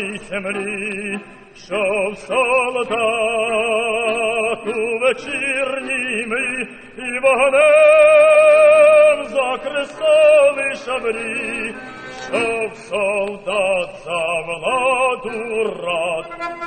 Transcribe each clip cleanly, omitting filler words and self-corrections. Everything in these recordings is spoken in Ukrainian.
нашій землі, що в солдату вечірній мрі і вогнем закресали шабрі, що в солдат за владу рад.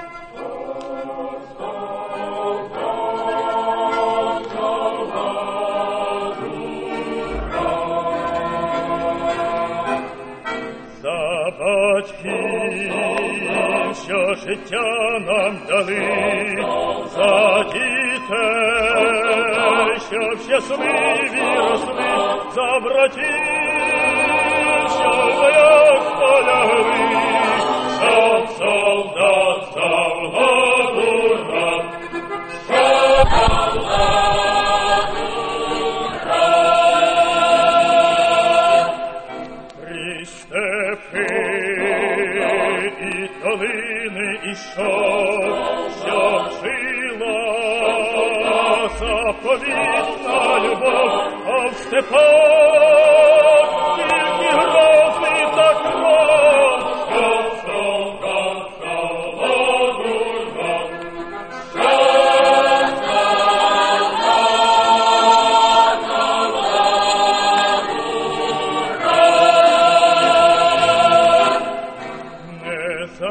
Батьків, що життя нам дали, за дітей, щоб щасливі росли, за братів, що в боях полягли, щоб солдат за владу рад, щоб долини ішов, щоб жила заповітна любов, а в степах тільки грози та кров, щоб солдат за владу рад, щоб солдат за владу рад. Не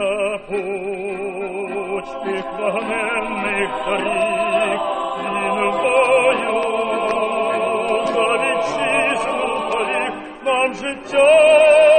забудь тих вогненних доріг, він бою за вітчизну поріг нам життя.